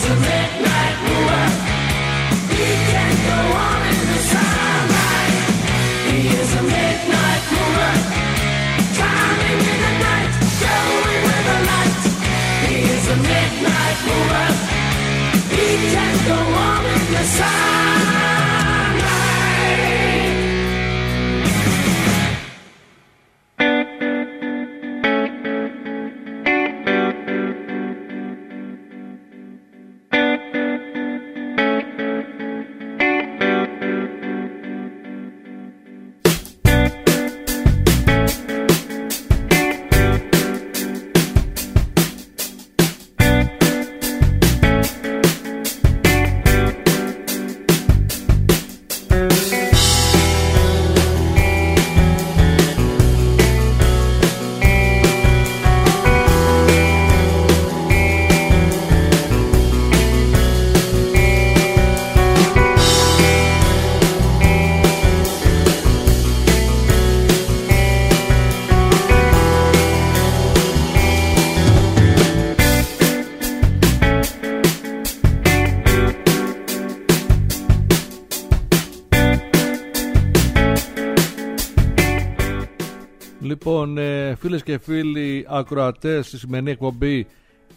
Λοιπόν, φίλες και φίλοι ακροατές, στη σημερινή εκπομπή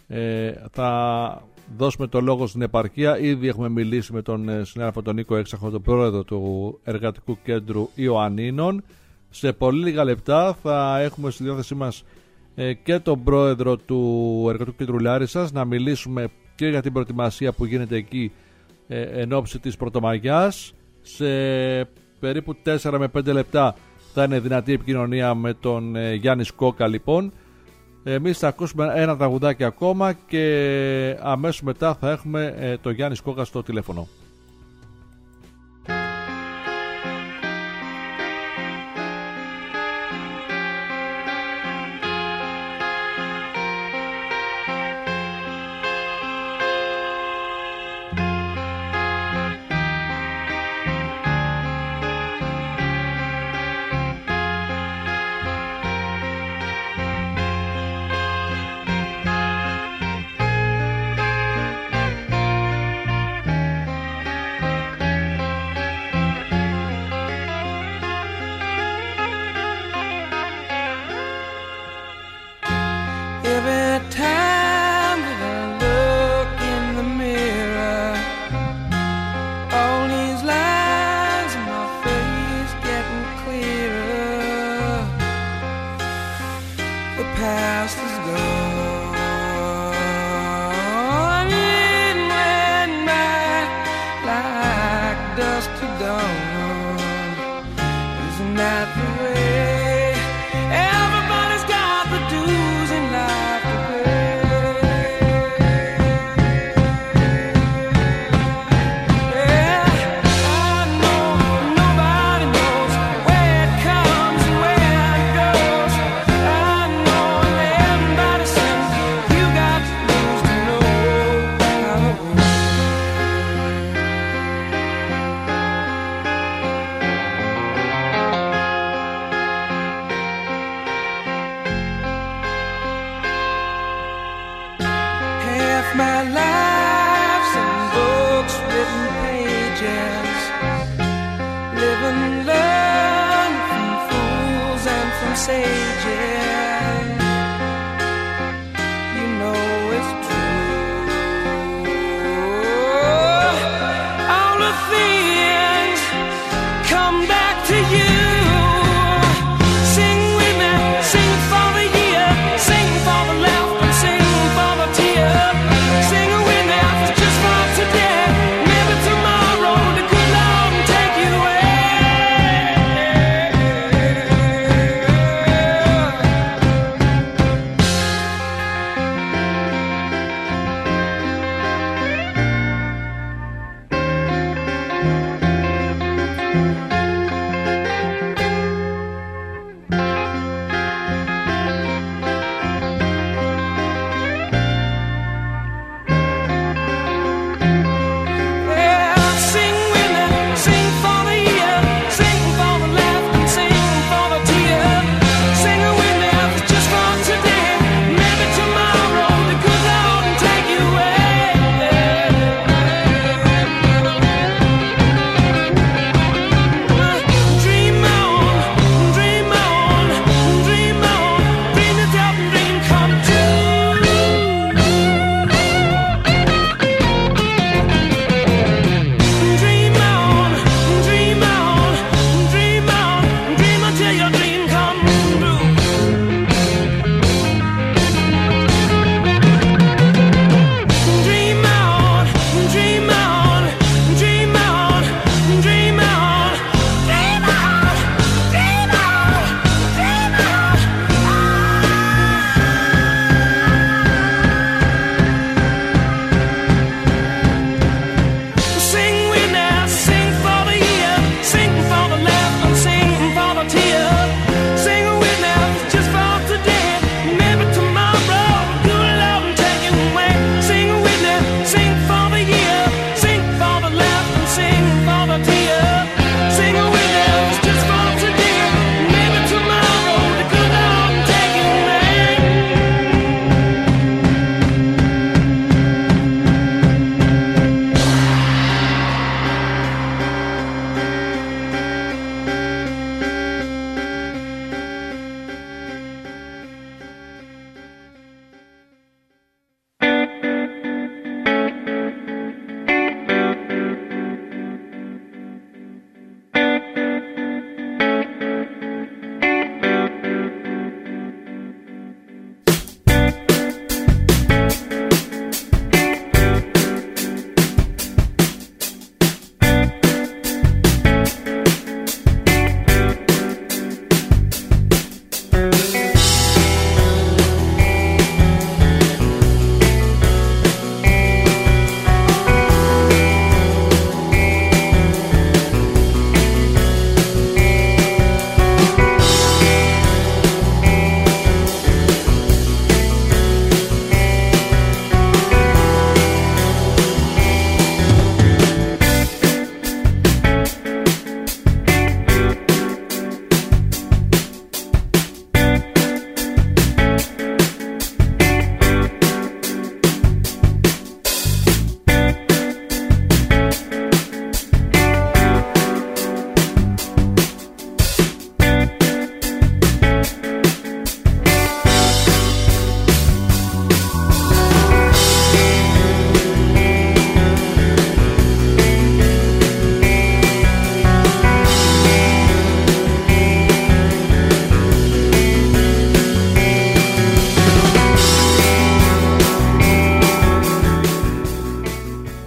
θα δώσουμε το λόγο στην επαρχία. Ήδη έχουμε μιλήσει με τον συνάδελφο τον Νίκο Έξαχο, τον πρόεδρο του Εργατικού Κέντρου Ιωαννίνων. Σε πολύ λίγα λεπτά θα έχουμε στη διάθεσή μας και τον πρόεδρο του Εργατικού Κέντρου Λάρισσας, να μιλήσουμε και για την προετοιμασία που γίνεται εκεί εν ώψη της Πρωτομαγιάς. Σε περίπου 4 με 5 λεπτά θα είναι δυνατή επικοινωνία με τον Γιάννη Σκόκα. Λοιπόν, εμείς θα ακούσουμε ένα τραγουδάκι ακόμα και αμέσως μετά θα έχουμε τον Γιάννη Σκόκα στο τηλέφωνο. Yeah.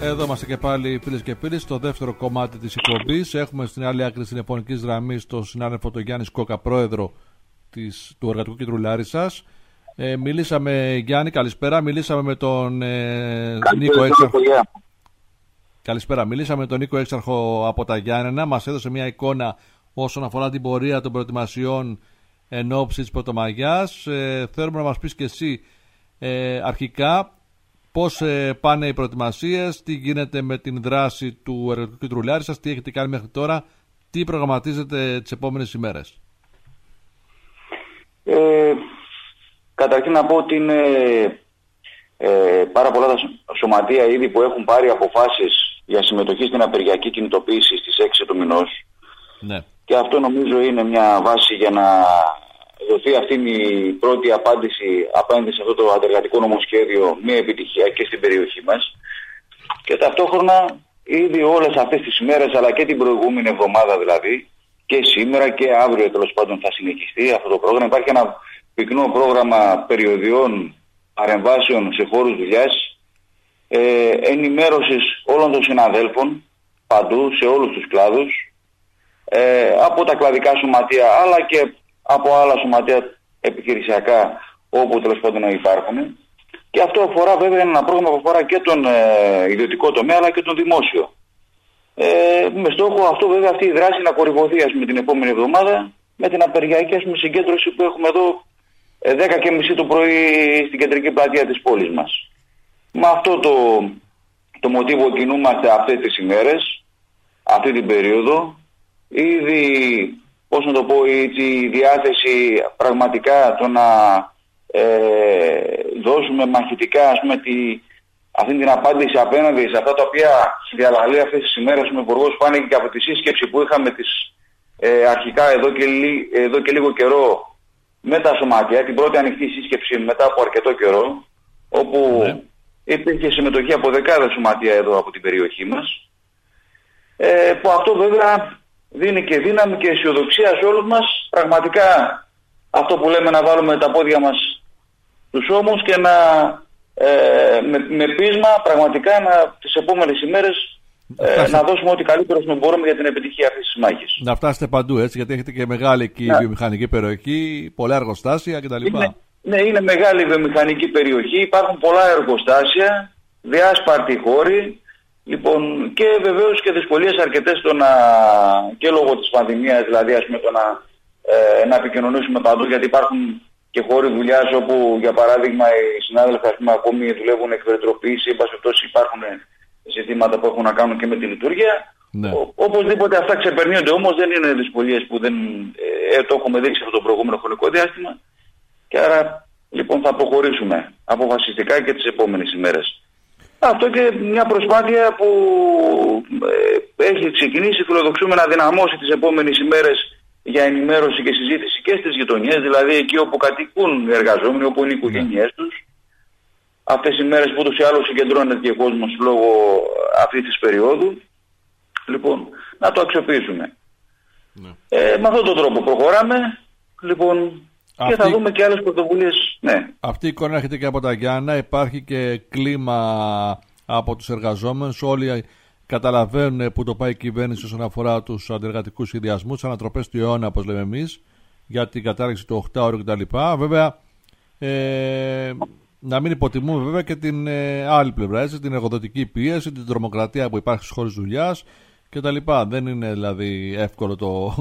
Εδώ είμαστε και πάλι, φίλες και φίλοι, στο δεύτερο κομμάτι της εκπομπής. Έχουμε στην άλλη άκρη της τηλεφωνικής γραμμής τον συνάδελφο τον Γιάννη Σκόκα, πρόεδρο του Εργατικού Κέντρου Λάρισσας. Μιλήσαμε, Γιάννη, καλησπέρα. Μιλήσαμε με τον Νίκο Έξαρχο. Καλησπέρα. Μιλήσαμε με τον Νίκο Έξαρχο από τα Γιάννενα. Μας έδωσε μια εικόνα όσον αφορά την πορεία των προετοιμασιών εν ώψη της Πρωτομαγιάς. Θέλουμε να μας πεις και εσύ αρχικά πώς πάνε οι προετοιμασίες, τι γίνεται με την δράση του Εργατικού Κέντρου Λάρισσας, τι έχετε κάνει μέχρι τώρα, τι προγραμματίζετε τις επόμενες ημέρες. Καταρχήν να πω ότι είναι πάρα πολλά τα σωματεία ήδη που έχουν πάρει αποφάσεις για συμμετοχή στην απεργιακή κινητοποίηση στις 6 του μηνός. Ναι. Και αυτό νομίζω είναι μια βάση για να δοθεί αυτή η πρώτη απάντηση απέναντι σε αυτό το αντεργατικό νομοσχέδιο με επιτυχία και στην περιοχή μας. Και ταυτόχρονα ήδη όλες αυτές τις ημέρες, αλλά και την προηγούμενη εβδομάδα δηλαδή, και σήμερα και αύριο τέλος πάντων θα συνεχιστεί αυτό το πρόγραμμα. Υπάρχει ένα πυκνό πρόγραμμα περιοδιών, παρεμβάσεων σε χώρους δουλειάς, ενημέρωσης όλων των συναδέλφων παντού, σε όλους τους κλάδους, από τα κλαδικά σωματεία αλλά και από άλλα σωματεία επιχειρησιακά όπου τέλος πάντων υπάρχουν. Και αυτό αφορά βέβαια ένα πρόγραμμα που αφορά και τον ιδιωτικό τομέα αλλά και τον δημόσιο. Με στόχο αυτό βέβαια αυτή η δράση να κορυφωθεί με την επόμενη εβδομάδα με την απεργιακή συγκέντρωση που έχουμε εδώ 10:30 το πρωί στην κεντρική πλατεία της πόλης μας. Με αυτό το μοτίβο κινούμαστε αυτές τις ημέρες, αυτή την περίοδο. Ήδη, πώς να το πω, η διάθεση πραγματικά το να δώσουμε μαχητικά αυτή την απάντηση απέναντι σε αυτά τα οποία διαλαλεί αυτές τις ημέρες ο Υπουργός, φάνηκε και από τη σύσκεψη που είχαμε αρχικά εδώ και λίγο καιρό με τα σωματεία, την πρώτη ανοιχτή σύσκεψη μετά από αρκετό καιρό, όπου υπήρχε συμμετοχή από δεκάδες σωματεία εδώ από την περιοχή μας, που αυτό βέβαια δίνει και δύναμη και αισιοδοξία σε όλους μας, πραγματικά αυτό που λέμε να βάλουμε τα πόδια μας στους ώμους και με πείσμα πραγματικά τις επόμενες ημέρες να δώσουμε ό,τι καλύτερο μπορούμε για την επιτυχία αυτής της μάχης. Να φτάσετε παντού, έτσι, γιατί έχετε και μεγάλη εκεί βιομηχανική περιοχή, πολλά εργοστάσια κτλ. Ναι, είναι μεγάλη βιομηχανική περιοχή, υπάρχουν πολλά εργοστάσια, διάσπαρτοι χώροι, λοιπόν, και βεβαίως και δυσκολίες αρκετές και λόγω της πανδημίας, δηλαδή να επικοινωνήσουμε παντού, γιατί υπάρχουν και χώροι δουλειάς όπου, για παράδειγμα, οι συνάδελφοι ακόμη δουλεύουν εκ περιτροπής, υπάρχουν ζητήματα που έχουν να κάνουν και με τη λειτουργία. Ναι. Οπωσδήποτε αυτά ξεπερνιόνται, όμως δεν είναι δυσκολίες που το έχουμε δείξει αυτό το προηγούμενο χρονικό διάστημα, και άρα λοιπόν θα προχωρήσουμε αποφασιστικά και τις επόμενες ημέρες. Αυτό και μια προσπάθεια που έχει ξεκινήσει, φιλοδοξούμε να δυναμώσει τις επόμενες ημέρες για ενημέρωση και συζήτηση και στις γειτονιές, δηλαδή εκεί όπου κατοικούν οι εργαζόμενοι, όπου είναι οι οικογένειές τους. Αυτές οι μέρες που ούτως ή άλλως συγκεντρώνεται και ο κόσμος λόγω αυτής της περίοδου, λοιπόν, να το αξιοποιήσουμε. Ναι. Με αυτόν τον τρόπο προχωράμε, λοιπόν, και θα δούμε και άλλες πρωτοβουλίες. Ναι. Αυτή η εικόνα έρχεται και από τα Γιάννα, υπάρχει και κλίμα από τους εργαζόμενους, όλοι καταλαβαίνουν που το πάει η κυβέρνηση όσον αφορά τους αντεργατικούς σχεδιασμούς, ανατροπές του αιώνα, όπως λέμε εμείς, για την κατάργηση του 8ωρου κτλ. Βέβαια, να μην υποτιμούμε βέβαια και την άλλη πλευρά, έτσι, την εργοδοτική πίεση, την τρομοκρατία που υπάρχει στις χώρες δουλειάς κτλ. Δεν είναι δηλαδή εύκολο το...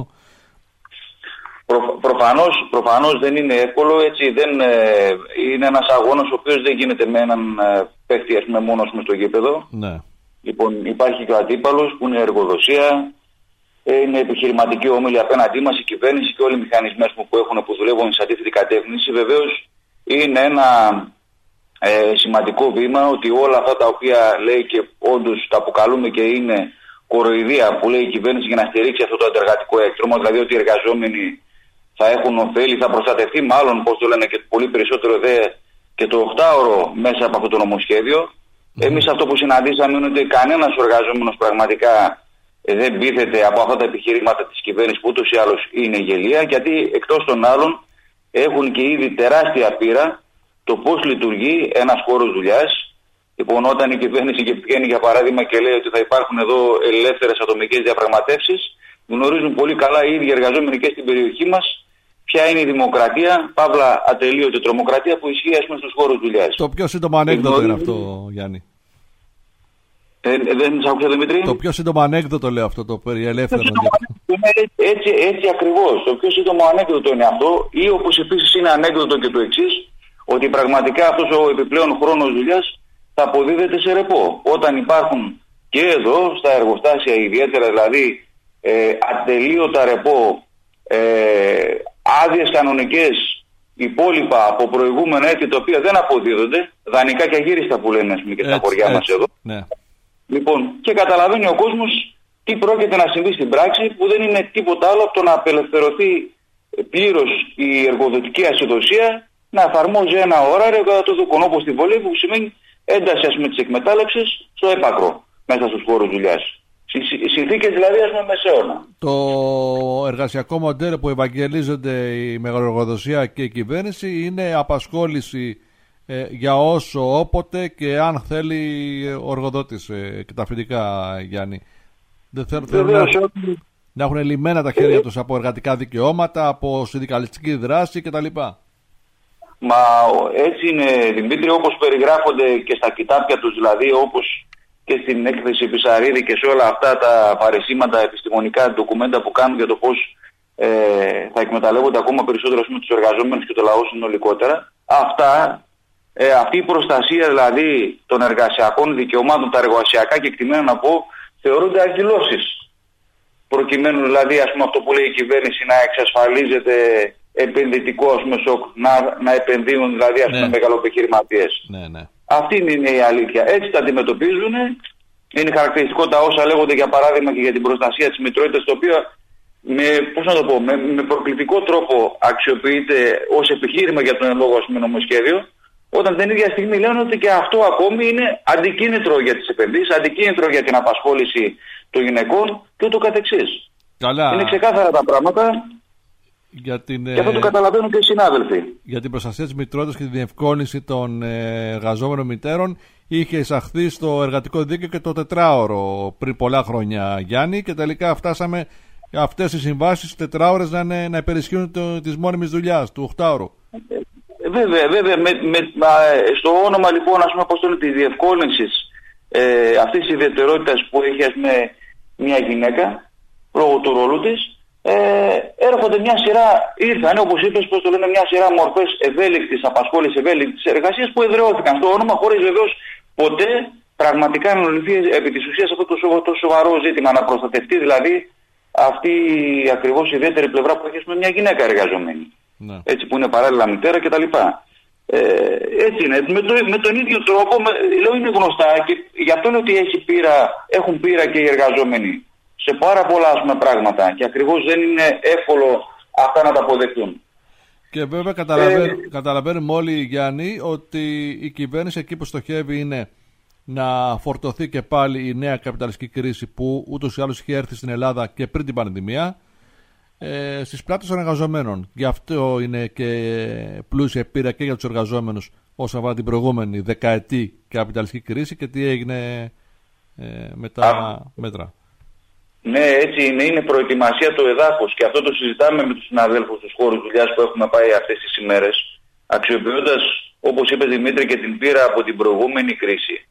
Προφανώς δεν είναι εύκολο, έτσι, είναι ένας αγώνας ο οποίος δεν γίνεται με έναν παίχτη μόνος μες στο γήπεδο. Ναι. Λοιπόν, υπάρχει και ο αντίπαλος που είναι η εργοδοσία, είναι επιχειρηματική όμιλη απέναντί μας, η κυβέρνηση και όλοι οι μηχανισμοί που δουλεύουν σε αντίθετη κατεύθυνση. Βεβαίως είναι ένα σημαντικό βήμα ότι όλα αυτά τα οποία λέει και όντως τα αποκαλούμε και είναι κοροϊδία που λέει η κυβέρνηση για να στηρίξει αυτό το αντεργατικό έκτρωμα, δηλαδή ότι οι εργαζόμενοι θα έχουν ωφέλη, θα προστατευτεί μάλλον, πώς το λένε, και πολύ περισσότερο και το 8ωρο μέσα από αυτό το νομοσχέδιο. Εμείς αυτό που συναντήσαμε είναι ότι κανένας εργαζόμενος πραγματικά δεν πείθεται από αυτά τα επιχειρήματα της κυβέρνησης που ούτως ή άλλως είναι γελία, γιατί εκτός των άλλων έχουν και ήδη τεράστια πείρα το πώς λειτουργεί ένας χώρος δουλειάς, Λοιπόν, όταν η κυβέρνηση και βγαίνει για παράδειγμα και λέει ότι θα υπάρχουν εδώ ελεύθερες ατομικές διαπραγματεύσεις, γνωρίζουν πολύ καλά οι ίδιοι εργαζόμενοι και στην περιοχή μας ποια είναι η δημοκρατία, παύλα ατελείωτη τρομοκρατία που ισχύει στους χώρους δουλειάς. Το πιο σύντομο ανέκδοτο είναι αυτό, Γιάννη. Δεν σ' άκουσα, Δημήτρη. Το πιο σύντομο ανέκδοτο λέω αυτό, το περί ελεύθερων. Έτσι ακριβώς. Το πιο σύντομο ανέκδοτο είναι αυτό, ή όπως επίσης είναι ανέκδοτο και το εξής, ότι πραγματικά αυτός ο επιπλέον χρόνος δουλειάς θα αποδίδεται σε ρεπό. Όταν υπάρχουν και εδώ στα εργοστάσια, ιδιαίτερα δηλαδή ατελείωτα ρεπό, άδειες κανονικές, υπόλοιπα από προηγούμενα έτη τα οποία δεν αποδίδονται, δανεικά και αγύριστα που λένε και στα χωριά μας εδώ. Ναι. Λοιπόν, και καταλαβαίνει ο κόσμος τι πρόκειται να συμβεί στην πράξη, που δεν είναι τίποτα άλλο από το να απελευθερωθεί πλήρως η εργοδοτική ασυδοσία, να εφαρμόζει ένα ωράριο κατά το δοκονό όπως στη βολή, που σημαίνει ένταση της εκμετάλλευσης στο έπακρο μέσα στους χώρους δουλειάς. Συνθήκες δηλαδή μεσαίωνα. Το εργασιακό μοντέλο που ευαγγελίζονται η μεγαλοεργοδοσία και η κυβέρνηση είναι απασχόληση για όσο, όποτε και αν θέλει ο εργοδότης και τα αφεντικά, Γιάννη. Δεν θέλουν να έχουν λυμμένα τα χέρια τους από εργατικά δικαιώματα, από συνδικαλιστική δράση κτλ. Μα έτσι είναι, Δημήτρη, όπως περιγράφονται και στα κοιτάπια τους, δηλαδή όπως και στην έκθεση Πισαρίδη και σε όλα αυτά τα παρεσίματα επιστημονικά ντοκουμέντα που κάνουν για το πώς θα εκμεταλλεύονται ακόμα περισσότερο με τους εργαζόμενους και το λαό συνολικότερα. Αυτή η προστασία δηλαδή των εργασιακών δικαιωμάτων, τα εργασιακά κεκτημένα να πω, θεωρούνται αγκυλώσεις. Προκειμένου δηλαδή αυτό που λέει η κυβέρνηση να εξασφαλίζεται επενδυτικό σοκ, να επενδύουν δηλαδή μεγαλοεπιχειρηματίες. Ναι. Αυτή είναι η αλήθεια. Έτσι τα αντιμετωπίζουν. Είναι χαρακτηριστικό τα όσα λέγονται για παράδειγμα και για την προστασία της μητρότητας, το οποίο με προκλητικό τρόπο αξιοποιείται ως επιχείρημα για τον εν λόγω νομοσχέδιο, όταν την ίδια στιγμή λένε ότι και αυτό ακόμη είναι αντικίνητρο για τις επενδύσεις, αντικίνητρο για την απασχόληση των γυναικών και ούτω καθεξής. Καλά. Είναι ξεκάθαρα τα πράγματα. Και αυτό το καταλαβαίνουν και οι συνάδελφοι. Για την προστασία της μητρότητας και τη διευκόλυνση των εργαζόμενων μητέρων είχε εισαχθεί στο εργατικό δίκαιο και το 4ωρο πριν πολλά χρόνια, Γιάννη, και τελικά φτάσαμε αυτές οι συμβάσεις 4ωρες να υπερισχύουν της μόνιμης δουλειάς, του 8ωρου. Βέβαια. Στο όνομα λοιπόν της διευκόλυνσης αυτής της ιδιαιτερότητας που έχει μια γυναίκα λόγω του ρόλου της, έρχονται ήρθαν όπως είπες, μια σειρά μορφές ευέλικτης απασχόλησης, ευέλικτης εργασίας που εδραιώθηκαν στο όνομα, χωρίς βεβαίως ποτέ πραγματικά να λυθεί επί της ουσίας αυτό το σοβαρό ζήτημα, να προστατευτεί δηλαδή αυτή ακριβώς η ιδιαίτερη πλευρά που έχει με μια γυναίκα εργαζομένη. Ναι. Έτσι, που είναι παράλληλα μητέρα κτλ. Έτσι είναι. Με τον ίδιο τρόπο, λέω, είναι γνωστά και γι' αυτό λέω ότι έχουν πείρα και οι εργαζόμενοι σε πάρα πολλά πράγματα και ακριβώς δεν είναι εύκολο αυτά να τα αποδεχτούν. Και βέβαια καταλαβαίνουμε όλοι, Γιάννη, ότι η κυβέρνηση εκεί που στοχεύει είναι να φορτωθεί και πάλι η νέα καπιταλιστική κρίση που ούτως ή άλλως είχε έρθει στην Ελλάδα και πριν την πανδημία στις πλάτες των εργαζομένων. Γι' αυτό είναι και πλούσια πείρα και για τους εργαζόμενους όσον αφορά την προηγούμενη δεκαετή καπιταλιστική κρίση και τι έγινε με τα μέτρα. Ναι, έτσι είναι. Είναι προετοιμασία του εδάφους και αυτό το συζητάμε με τους συναδέλφους στους χώρους δουλειάς που έχουμε πάει αυτές τις ημέρες, αξιοποιώντας, όπως είπε Δημήτρη, και την πείρα από την προηγούμενη κρίση.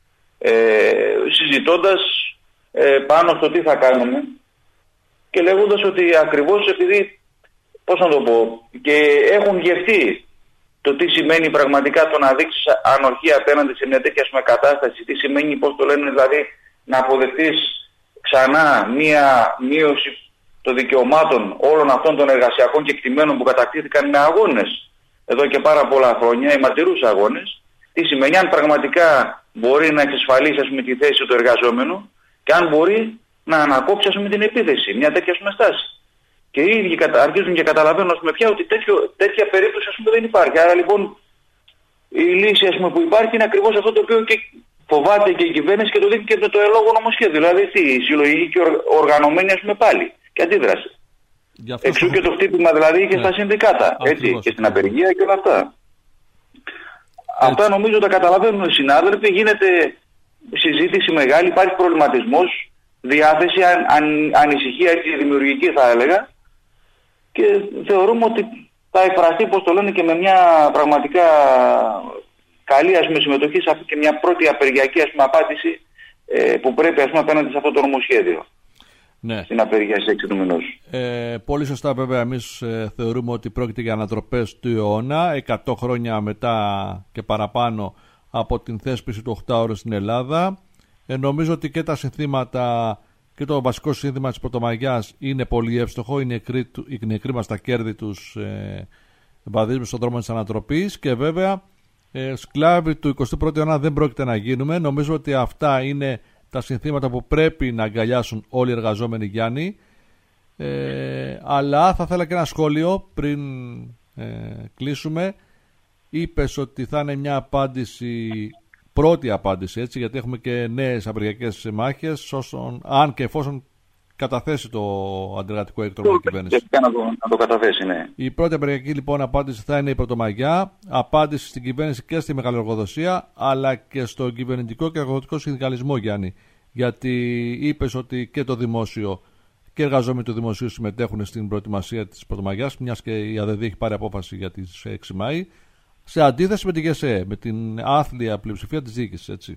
Συζητώντας πάνω στο τι θα κάνουμε και λέγοντας ότι ακριβώς επειδή, και έχουν γευτεί το τι σημαίνει πραγματικά το να δείξεις ανοχή απέναντι σε μια τέτοια κατάσταση, τι σημαίνει, δηλαδή να αποδεχτείς ξανά μία μείωση των δικαιωμάτων όλων αυτών των εργασιακών κεκτημένων που κατακτήθηκαν με αγώνες εδώ και πάρα πολλά χρόνια, οι μαρτυρούς αγώνες. Τι σημαίνει αν πραγματικά μπορεί να εξασφαλίσει τη θέση του εργαζόμενου και αν μπορεί να ανακόψει την επίθεση, μια τέτοια στάση. Και οι ίδιοι αρχίζουν και καταλαβαίνουν πια ότι τέτοια περίπτωση δεν υπάρχει. Άρα λοιπόν η λύση που υπάρχει είναι ακριβώς αυτό το οποίο και φοβάται και η κυβέρνηση και το δείχνει και με το ελόγω νομοσχέδιο. Δηλαδή η συλλογική και οργανωμένη πάλι και αντίδραση. Εξού και το χτύπημα δηλαδή και στα συνδικάτα. Έτσι, και στην απεργία και όλα αυτά. Αυτά νομίζω τα καταλαβαίνουν οι συνάδελφοι. Γίνεται συζήτηση μεγάλη, υπάρχει προβληματισμός, διάθεση, ανησυχία και δημιουργική θα έλεγα. Και θεωρούμε ότι θα εκφραστεί, πώς το λένε, και με μια πραγματικά καλή συμμετοχή σε αυτή και μια πρώτη απεργιακή απάντηση που πρέπει απέναντι σε αυτό το νομοσχέδιο. Ναι. Στην απεργία στις 6 του μηνός. Πολύ σωστά, βέβαια, εμείς θεωρούμε ότι πρόκειται για ανατροπές του αιώνα, 100 χρόνια μετά και παραπάνω από την θέσπιση του 8ωρου στην Ελλάδα. Νομίζω ότι και τα συνθήματα και το βασικό σύνθημα της Πρωτομαγιάς είναι πολύ εύστοχο. Οι νεκροί μας τα κέρδη τους βαδίζουμε στον δρόμο της ανατροπής και βέβαια σκλάβοι του 21ου αιώνα δεν πρόκειται να γίνουμε. Νομίζω ότι αυτά είναι τα συνθήματα που πρέπει να αγκαλιάσουν όλοι οι εργαζόμενοι, Γιάννη. Αλλά θα ήθελα και ένα σχόλιο πριν κλείσουμε. Είπες ότι θα είναι μια απάντηση, πρώτη απάντηση, έτσι, γιατί έχουμε και νέες απεργιακές μάχες, αν και εφόσον καταθέσει το αντεργατικό έκτροπο η κυβέρνηση. Να το καταθέσει, ναι. Η πρώτη απεργιακή λοιπόν απάντηση θα είναι η Πρωτομαγιά, απάντηση στην κυβέρνηση και στη μεγαλοεργοδοσία, αλλά και στον κυβερνητικό και εργοδοτικό συνδικαλισμό, Γιάννη. Γιατί είπες ότι και το δημόσιο και οι εργαζόμενοι του δημοσίου συμμετέχουν στην προετοιμασία της Πρωτομαγιάς, μιας και η ΑΔΔ έχει πάρει απόφαση για τις 6 Μάη, σε αντίθεση με την ΓΕΣΕ, με την άθλια πλειοψηφία της διοίκησης, έτσι.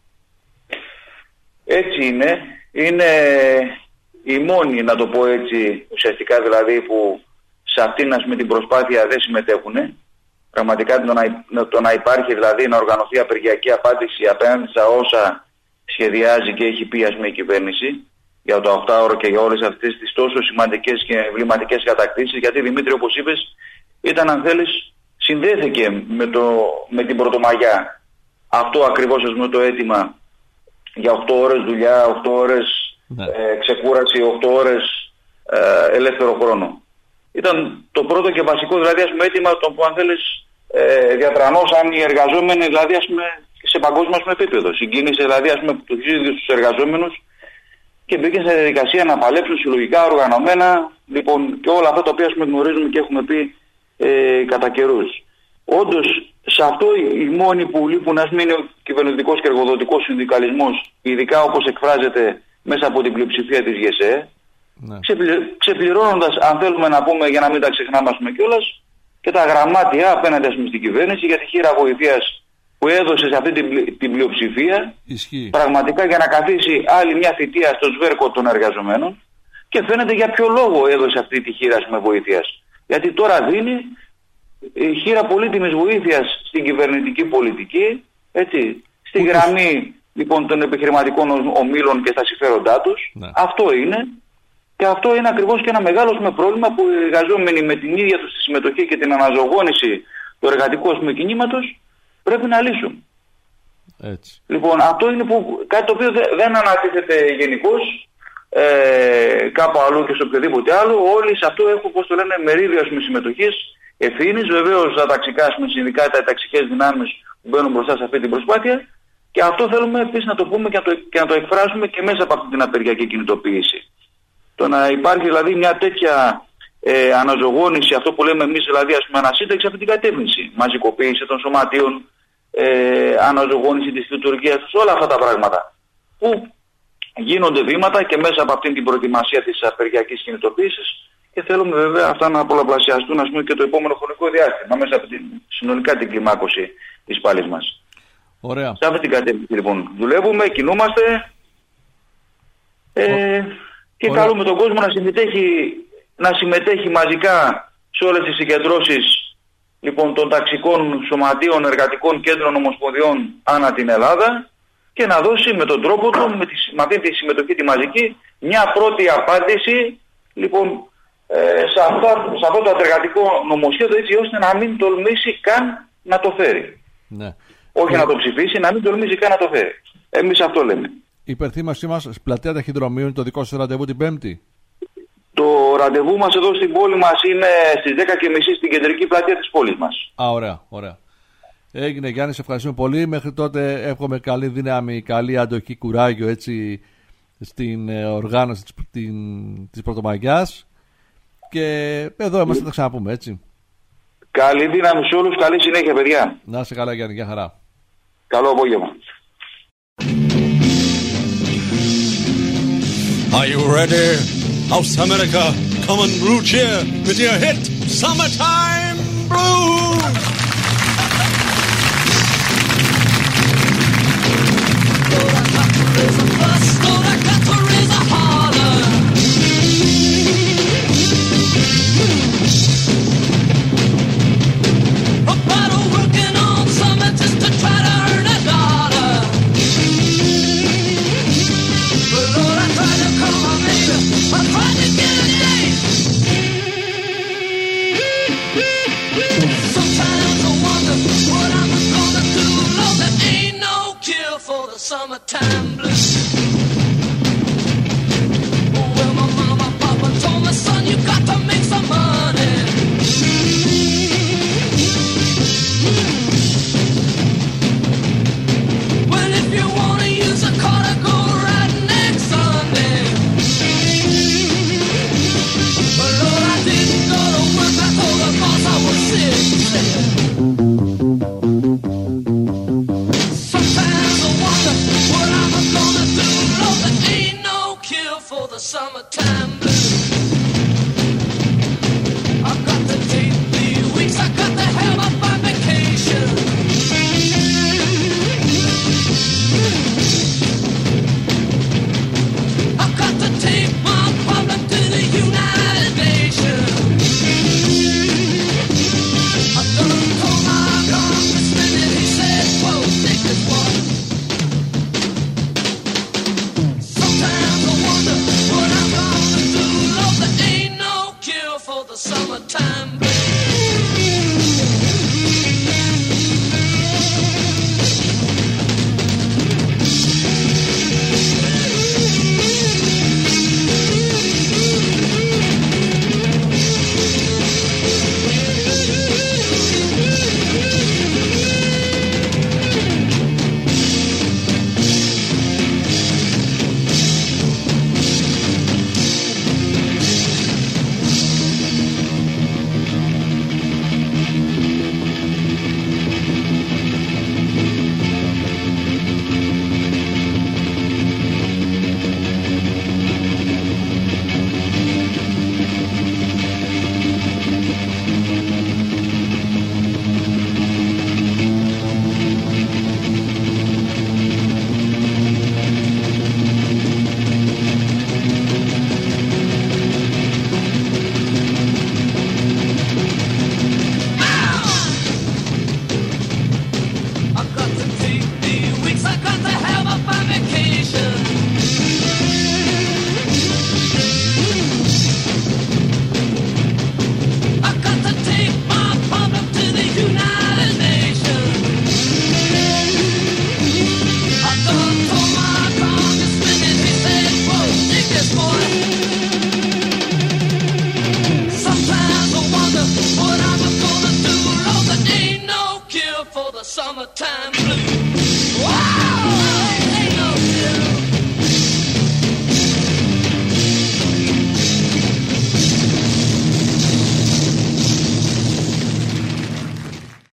Έτσι είναι. Είναι οι μόνοι, να το πω έτσι, ουσιαστικά δηλαδή, που σε αυτήν την προσπάθεια δεν συμμετέχουν. Πραγματικά το να υπάρχει, δηλαδή, να οργανωθεί απεργιακή απάντηση απέναντι στα όσα σχεδιάζει και έχει πει η κυβέρνηση για το 8ωρο και για όλες αυτές τις τόσο σημαντικές και εμβληματικές κατακτήσεις. Γιατί, Δημήτρη, όπως είπες, ήταν, αν θέλεις, συνδέθηκε με την Πρωτομαγιά. Αυτό ακριβώς το αίτημα για 8 ώρες δουλειά, 8 ώρες ξεκούραση, 8 ώρες ελεύθερο χρόνο. Ήταν το πρώτο και βασικό, δηλαδή, αίτημα που, αν θέλεις, διατρανώσαν οι εργαζόμενοι, δηλαδή, σε παγκόσμιο επίπεδο. Συγκίνησε, δηλαδή, τους ίδιους τους εργαζόμενους και μπήκε σε διαδικασία να παλέψουν συλλογικά, οργανωμένα, λοιπόν, και όλα αυτά τα οποία γνωρίζουμε και έχουμε πει κατά καιρούς. Όντως, σε αυτό οι μόνοι που λείπουν, είναι ο κυβερνητικός και εργοδοτικός συνδικαλισμός, ειδικά όπως εκφράζεται μέσα από την πλειοψηφία της ΓΕΣΕ, ξεπληρώνοντας, αν θέλουμε να πούμε, για να μην τα ξεχνάμε κιόλας, και τα γραμμάτια απέναντι στην κυβέρνηση για τη χείρα βοηθείας που έδωσε σε αυτή την πλειοψηφία. Ισχύει. Πραγματικά για να καθίσει άλλη μια θητεία στο σβέρκο των εργαζομένων, και φαίνεται για ποιο λόγο έδωσε αυτή τη χείρα βοηθείας. Γιατί τώρα δίνει χείρα πολύτιμης βοήθειας στην κυβερνητική πολιτική, έτσι, στη γραμμή λοιπόν των επιχειρηματικών ομίλων και στα συμφέροντά τους. Ναι. Αυτό είναι. Και αυτό είναι ακριβώς και ένα μεγάλο πρόβλημα που οι εργαζόμενοι με την ίδια τους τη συμμετοχή και την αναζωογόνηση του εργατικού κινήματος πρέπει να λύσουν. Έτσι. Λοιπόν, αυτό είναι κάτι το οποίο δεν ανατίθεται γενικώς κάπου αλλού και σε οποιοδήποτε άλλο. Όλοι σε αυτό έχουν, πώς το λένε, μερίδιο συμμετοχής, ευθύνης. Βεβαίως τα ταξικά συνδικάτα, οι ταξικές δυνάμεις που μπαίνουν μπροστά σε αυτή την προσπάθεια. Και αυτό θέλουμε επίσης να το πούμε και να το εκφράσουμε και μέσα από αυτή την απεργιακή κινητοποίηση. Το να υπάρχει, δηλαδή, μια τέτοια αναζωογόνηση, αυτό που λέμε εμείς, δηλαδή, ανασύνταξη, αυτή την κατεύθυνση. Μαζικοποίηση των σωματείων, αναζωογόνηση της λειτουργίας τους, όλα αυτά τα πράγματα που γίνονται βήματα και μέσα από αυτήν την προετοιμασία της απεργιακής κινητοποίησης, και θέλουμε βέβαια αυτά να πολλαπλασιαστούν, και το επόμενο χρονικό διάστημα μέσα από συνολικά την κλιμάκωση της πάλης μας. Ωραία. Σε αυτή την κατεύθυνση λοιπόν δουλεύουμε, κινούμαστε και καλούμε τον κόσμο να συμμετέχει μαζικά σε όλες τις συγκεντρώσεις, λοιπόν, των ταξικών σωματείων, εργατικών κέντρων, ομοσπονδιών ανά την Ελλάδα, και να δώσει με τον τρόπο του, με αυτή τη συμμετοχή τη μαζική, μια πρώτη απάντηση, λοιπόν, σε αυτό το αντεργατικό νομοσχέδιο, έτσι ώστε να μην τολμήσει καν να το φέρει. Ναι. Όχι να το ψηφίσει, να μην τολμήσει καν να το φέρει. Εμείς αυτό λέμε. Η υπερθύμασή μας στην πλατεία Ταχυδρομείου είναι το δικό σας ραντεβού την Πέμπτη? Το ραντεβού μας εδώ στην πόλη μας είναι στις 10:30 στην κεντρική πλατεία της πόλης μας. Ωραία, ωραία. Έγινε, Γιάννη, σε ευχαριστούμε πολύ. Μέχρι τότε εύχομαι καλή δύναμη, καλή αντοχή, κουράγιο, έτσι, στην οργάνωση της Πρωτομαγιάς. Και εδώ είμαστε, θα τα ξαναπούμε, έτσι. Καλή δύναμη σε όλους, καλή συνέχεια παιδιά. Να είσαι καλά Γιάννη, για χαρά. Καλό απόγευμα. Are you ready? Aus America, kommen Blue Cheer mit ihr Hit Summertime Blues. Summertime blues. Well, my mama, papa told me, son, you got to make some money. Well, if you want to use a car to go right next Sunday. But Lord, I didn't go to work. I told the boss I was sick. Summertime